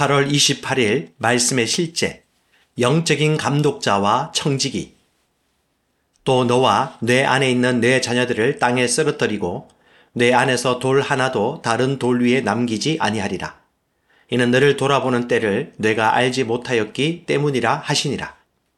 8월 28일 말씀의 실제, 영적인 감독자와 청지기. 또 너와 뇌 안에 있는 내 자녀들을 땅에 쓰러뜨리고 뇌 안에서 돌 하나도 다른 돌 위에 남기지 아니하리라. 이는 너를 돌아보는 때를 뇌가 알지 못하였기 때문이라 하시니라.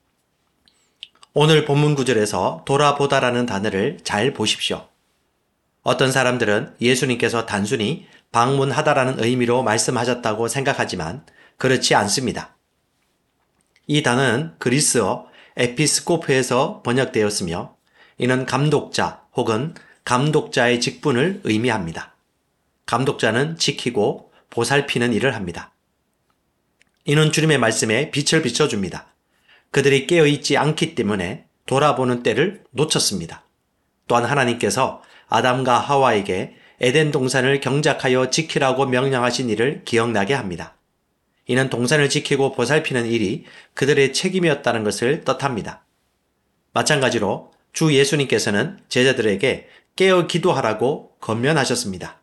오늘 본문 구절에서 돌아보다라는 단어를 잘 보십시오. 어떤 사람들은 예수님께서 단순히 방문하다라는 의미로 말씀하셨다고 생각하지만 그렇지 않습니다. 이 단어는 그리스어 에피스코프에서 번역되었으며 이는 감독자 혹은 감독자의 직분을 의미합니다. 감독자는 지키고 보살피는 일을 합니다. 이는 주님의 말씀에 빛을 비춰줍니다. 그들이 깨어있지 않기 때문에 돌아보는 때를 놓쳤습니다. 또한 하나님께서 아담과 하와에게 에덴 동산을 경작하여 지키라고 명령하신 일을 기억나게 합니다. 이는 동산을 지키고 보살피는 일이 그들의 책임이었다는 것을 뜻합니다. 마찬가지로 주 예수님께서는 제자들에게 깨어 기도하라고 권면하셨습니다.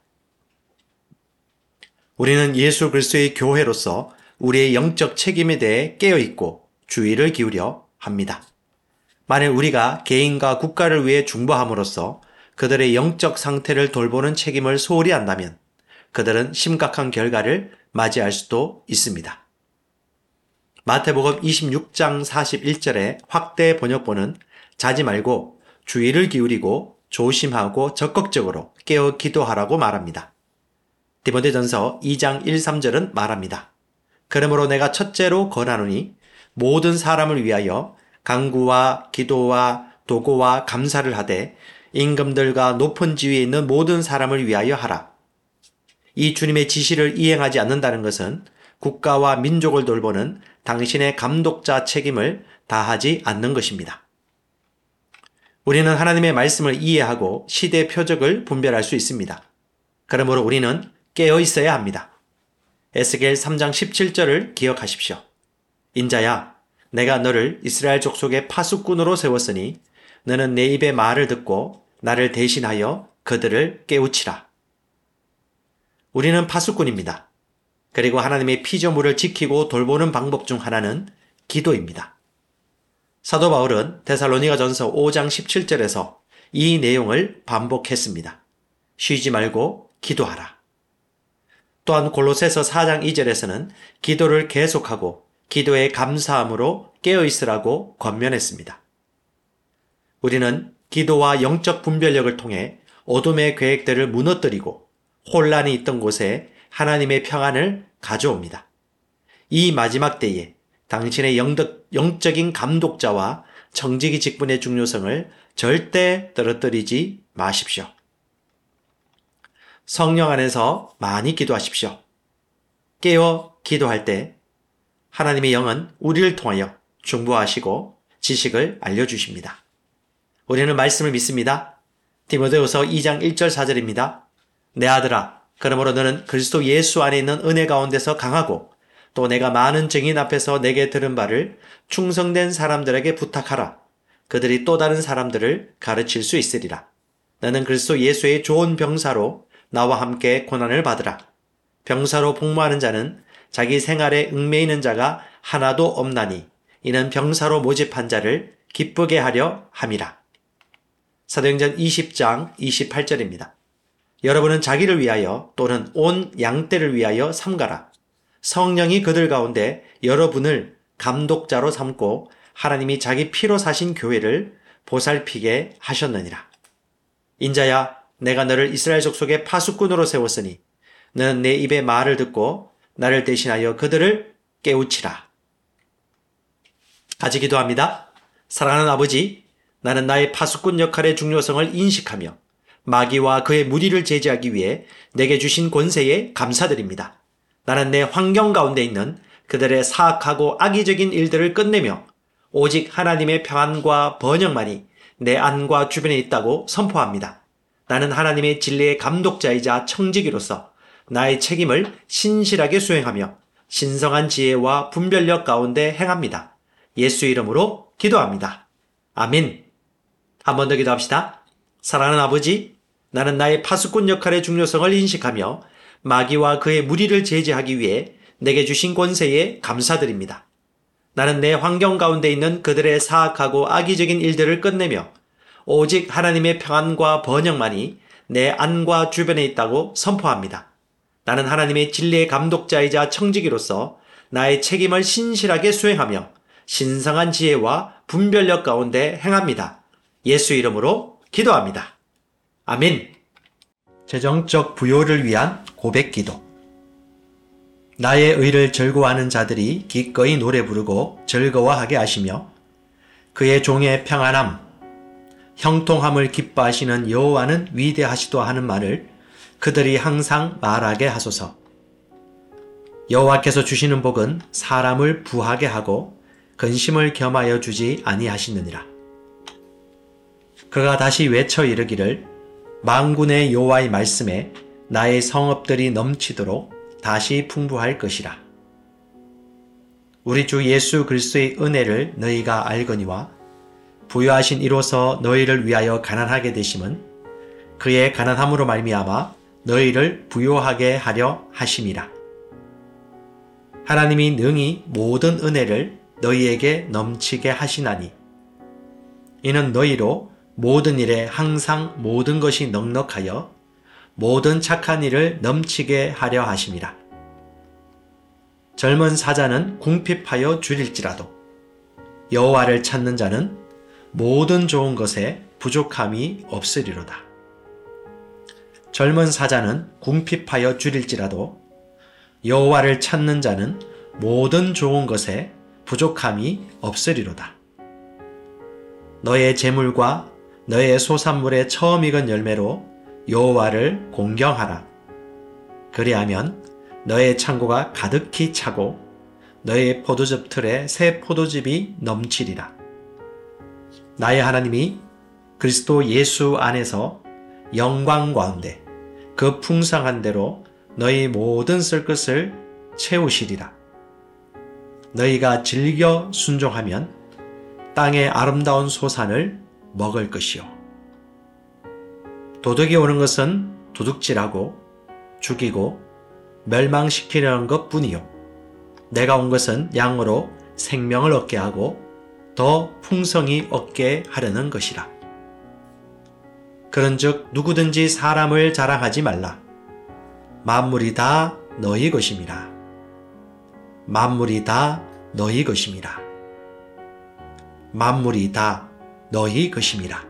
우리는 예수 그리스도의 교회로서 우리의 영적 책임에 대해 깨어있고 주의를 기울여 합니다. 만일 우리가 개인과 국가를 위해 중보함으로써 그들의 영적 상태를 돌보는 책임을 소홀히 한다면 그들은 심각한 결과를 맞이할 수도 있습니다. 마태복음 26장 41절의 확대 번역본은 자지 말고 주의를 기울이고 조심하고 적극적으로 깨어 기도하라고 말합니다. 디모데전서 2장 1, 3절은 말합니다. 그러므로 내가 첫째로 권하노니 모든 사람을 위하여 간구와 기도와 도고와 감사를 하되 임금들과 높은 지위에 있는 모든 사람을 위하여 하라. 이 주님의 지시를 이행하지 않는다는 것은 국가와 민족을 돌보는 당신의 감독자 책임을 다하지 않는 것입니다. 우리는 하나님의 말씀을 이해하고 시대 표적을 분별할 수 있습니다. 그러므로 우리는 깨어 있어야 합니다. 에스겔 3장 17절을 기억하십시오. 인자야, 내가 너를 이스라엘 족속의 파수꾼으로 세웠으니 너는 내 입의 말을 듣고 나를 대신하여 그들을 깨우치라. 우리는 파수꾼입니다. 그리고 하나님의 피조물을 지키고 돌보는 방법 중 하나는 기도입니다. 사도 바울은 데살로니가전서 5장 17절에서 이 내용을 반복했습니다. 쉬지 말고 기도하라. 또한 골로새서 4장 2절에서는 기도를 계속하고 기도에 감사함으로 깨어있으라고 권면했습니다. 우리는 기도와 영적 분별력을 통해 어둠의 계획들을 무너뜨리고 혼란이 있던 곳에 하나님의 평안을 가져옵니다. 이 마지막 때에 당신의 영적인 감독자와 청지기 직분의 중요성을 절대 떨어뜨리지 마십시오. 성령 안에서 많이 기도하십시오. 깨어 기도할 때 하나님의 영은 우리를 통하여 중보하시고 지식을 알려주십니다. 우리는 말씀을 믿습니다. 디모데후서 2장 1절 4절입니다. 내 아들아, 그러므로 너는 그리스도 예수 안에 있는 은혜 가운데서 강하고 또 내가 많은 증인 앞에서 내게 들은 바를 충성된 사람들에게 부탁하라. 그들이 또 다른 사람들을 가르칠 수 있으리라. 너는 그리스도 예수의 좋은 병사로 나와 함께 고난을 받으라. 병사로 복무하는 자는 자기 생활에 얽매이는 자가 하나도 없나니 이는 병사로 모집한 자를 기쁘게 하려 함이라. 사도행전 20장 28절입니다. 여러분은 자기를 위하여 또는 온 양떼를 위하여 삼가라. 성령이 그들 가운데 여러분을 감독자로 삼고 하나님이 자기 피로 사신 교회를 보살피게 하셨느니라. 인자야, 내가 너를 이스라엘 족속의 파수꾼으로 세웠으니 너는 내 입의 말을 듣고 나를 대신하여 그들을 깨우치라. 같이 기도합니다. 사랑하는 아버지, 나는 나의 파수꾼 역할의 중요성을 인식하며 마귀와 그의 무리를 제지하기 위해 내게 주신 권세에 감사드립니다. 나는 내 환경 가운데 있는 그들의 사악하고 악의적인 일들을 끝내며 오직 하나님의 평안과 번영만이 내 안과 주변에 있다고 선포합니다. 나는 하나님의 진리의 감독자이자 청지기로서 나의 책임을 신실하게 수행하며 신성한 지혜와 분별력 가운데 행합니다. 예수 이름으로 기도합니다. 아멘. 한 번 더 기도합시다. 사랑하는 아버지, 나는 나의 파수꾼 역할의 중요성을 인식하며 마귀와 그의 무리를 제지하기 위해 내게 주신 권세에 감사드립니다. 나는 내 환경 가운데 있는 그들의 사악하고 악의적인 일들을 끝내며 오직 하나님의 평안과 번영만이 내 안과 주변에 있다고 선포합니다. 나는 하나님의 진리의 감독자이자 청지기로서 나의 책임을 신실하게 수행하며 신성한 지혜와 분별력 가운데 행합니다. 예수 이름으로 기도합니다. 아멘. 재정적 부요를 위한 고백기도. 나의 의를 즐거워하는 자들이 기꺼이 노래 부르고 즐거워하게 하시며 그의 종의 평안함, 형통함을 기뻐하시는 여호와는 위대하시도다 하는 말을 그들이 항상 말하게 하소서. 여호와께서 주시는 복은 사람을 부하게 하고 근심을 겸하여 주지 아니하시느니라. 그가 다시 외쳐 이르기를 만군의 여호와의 말씀에 나의 성읍들이 넘치도록 다시 풍부할 것이라. 우리 주 예수 그리스도의 은혜를 너희가 알거니와 부요하신 이로써 너희를 위하여 가난하게 되심은 그의 가난함으로 말미암아 너희를 부요하게 하려 하심이라. 하나님이 능히 모든 은혜를 너희에게 넘치게 하시나니 이는 너희로 모든 일에 항상 모든 것이 넉넉하여 모든 착한 일을 넘치게 하려 하심이라. 젊은 사자는 궁핍하여 줄일지라도 여호와를 찾는 자는 모든 좋은 것에 부족함이 없으리로다. 젊은 사자는 궁핍하여 줄일지라도 여호와를 찾는 자는 모든 좋은 것에 부족함이 없으리로다. 너의 재물과 너의 소산물의 처음 익은 열매로 여호와를 공경하라. 그리하면 너의 창고가 가득히 차고 너의 포도즙 틀에 새 포도즙이 넘치리라. 나의 하나님이 그리스도 예수 안에서 영광 가운데 그 풍성한 대로 너희 모든 쓸 것을 채우시리라. 너희가 즐겨 순종하면 땅의 아름다운 소산을 먹을 것이요. 도둑이 오는 것은 도둑질하고 죽이고 멸망시키려는 것뿐이요. 내가 온 것은 양으로 생명을 얻게 하고 더 풍성히 얻게 하려는 것이라. 그런즉 누구든지 사람을 자랑하지 말라. 만물이 다 너희 것임이라. 만물이 다 너희 것임이라. 만물이 다 너희 것임이라.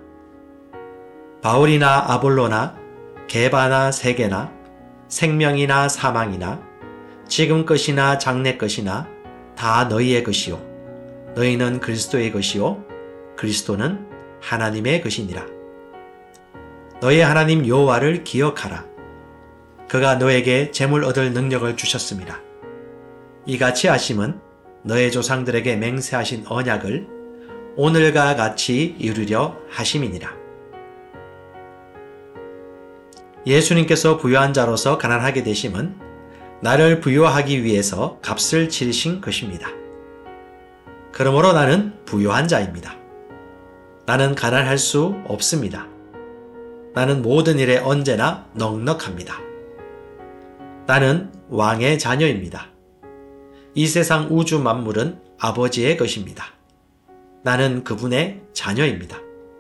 바울이나 아볼로나 게바나 세게나 생명이나 사망이나 지금 것이나 장래 것이나 다 너희의 것이요 너희는 그리스도의 것이요 그리스도는 하나님의 것이니라. 너희 하나님 여호와를 기억하라. 그가 너에게 재물 얻을 능력을 주셨습니다. 이같이 하심은 너의 조상들에게 맹세하신 언약을 오늘과 같이 이루려 하심이니라. 예수님께서 부유한 자로서 가난하게 되심은 나를 부유하기 위해서 값을 치르신 것입니다. 그러므로 나는 부유한 자입니다. 나는 가난할 수 없습니다. 나는 모든 일에 언제나 넉넉합니다. 나는 왕의 자녀입니다. 이 세상 우주 만물은 아버지의 것입니다. 나는 그분의 자녀입니다.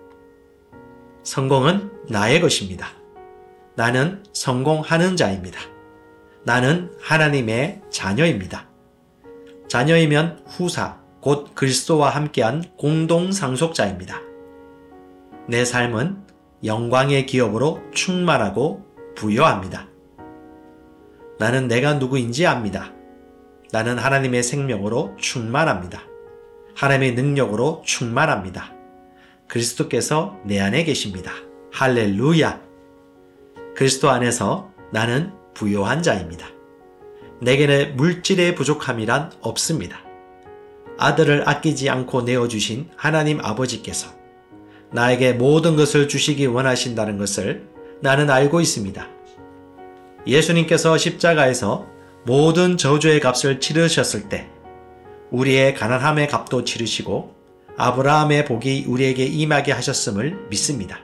성공은 나의 것입니다. 나는 성공하는 자입니다. 나는 하나님의 자녀입니다. 자녀이면 후사, 곧 그리스도와 함께한 공동 상속자입니다. 내 삶은 영광의 기업으로 충만하고 부여합니다. 나는 내가 누구인지 압니다. 나는 하나님의 생명으로 충만합니다. 하나님의 능력으로 충만합니다. 그리스도께서 내 안에 계십니다. 할렐루야! 그리스도 안에서 나는 부요한 자입니다. 내게는 물질의 부족함이란 없습니다. 아들을 아끼지 않고 내어주신 하나님 아버지께서 나에게 모든 것을 주시기 원하신다는 것을 나는 알고 있습니다. 예수님께서 십자가에서 모든 저주의 값을 치르셨을 때 우리의 가난함의 값도 치르시고 아브라함의 복이 우리에게 임하게 하셨음을 믿습니다.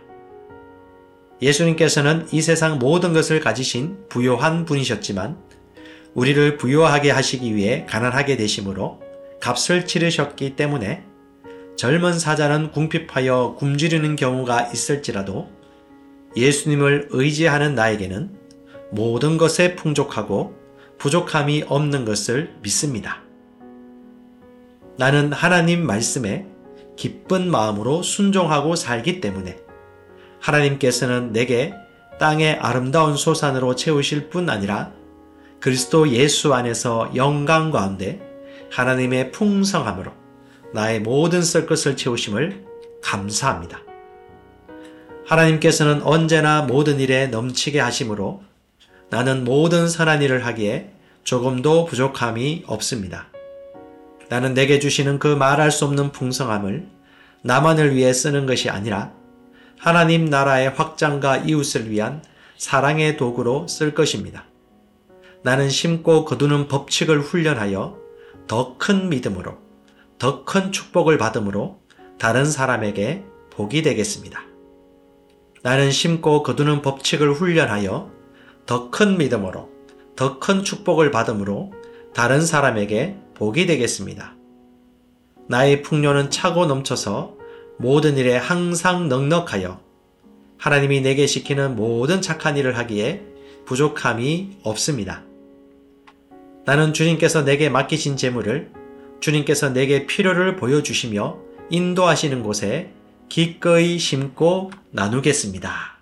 예수님께서는 이 세상 모든 것을 가지신 부요한 분이셨지만 우리를 부유하게 하시기 위해 가난하게 되심으로 값을 치르셨기 때문에 젊은 사자는 궁핍하여 굶주리는 경우가 있을지라도 예수님을 의지하는 나에게는 모든 것에 풍족하고 부족함이 없는 것을 믿습니다. 나는 하나님 말씀에 기쁜 마음으로 순종하고 살기 때문에 하나님께서는 내게 땅의 아름다운 소산으로 채우실 뿐 아니라 그리스도 예수 안에서 영광 가운데 하나님의 풍성함으로 나의 모든 쓸 것을 채우심을 감사합니다. 하나님께서는 언제나 모든 일에 넘치게 하심으로 나는 모든 선한 일을 하기에 조금도 부족함이 없습니다. 나는 내게 주시는 그 말할 수 없는 풍성함을 나만을 위해 쓰는 것이 아니라 하나님 나라의 확장과 이웃을 위한 사랑의 도구로 쓸 것입니다. 나는 심고 거두는 법칙을 훈련하여 더 큰 믿음으로, 더 큰 축복을 받음으로 다른 사람에게 복이 되겠습니다. 나는 심고 거두는 법칙을 훈련하여 더 큰 믿음으로, 더 큰 축복을 받음으로 다른 사람에게 복이 되겠습니다. 나의 풍요는 차고 넘쳐서 모든 일에 항상 넉넉하여 하나님이 내게 시키는 모든 착한 일을 하기에 부족함이 없습니다. 나는 주님께서 내게 맡기신 재물을 주님께서 내게 필요를 보여주시며 인도하시는 곳에 기꺼이 심고 나누겠습니다.